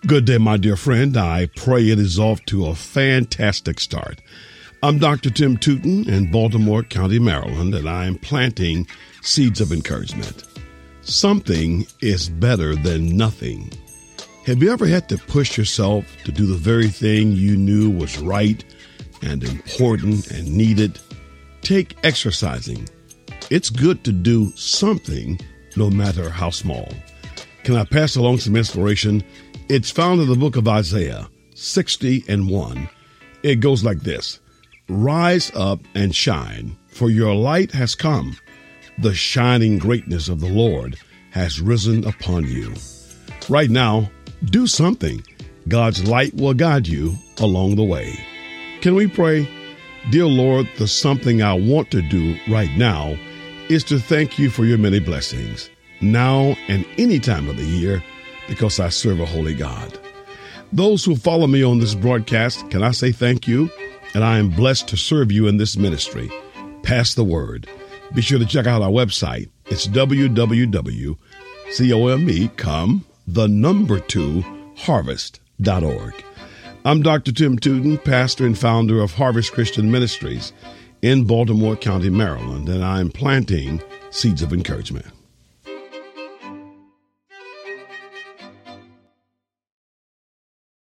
Good day, my dear friend. I pray it is off to a fantastic start. I'm Dr. Tim Tootin in Baltimore County, Maryland, and I am planting seeds of encouragement. Something is better than nothing. Have you ever had to push yourself to do the very thing you knew was right and important and needed? Take exercising. It's good to do something, no matter how small. Can I pass along some inspiration? It's found in the book of Isaiah 60:1. It goes like this: Rise up and shine, for your light has come. The shining greatness of the Lord has risen upon you. Right now, do something. God's light will guide you along the way. Can we pray? Dear Lord, the something I want to do right now is to thank you for your many blessings, now and any time of the year, because I serve a holy God. Those who follow me on this broadcast, can I say thank you? And I am blessed to serve you in this ministry. Pass the word. Be sure to check out our website. It's www.harvest.org. I'm Dr. Tim Tootin, pastor and founder of Harvest Christian Ministries in Baltimore County, Maryland, and I'm planting seeds of encouragement.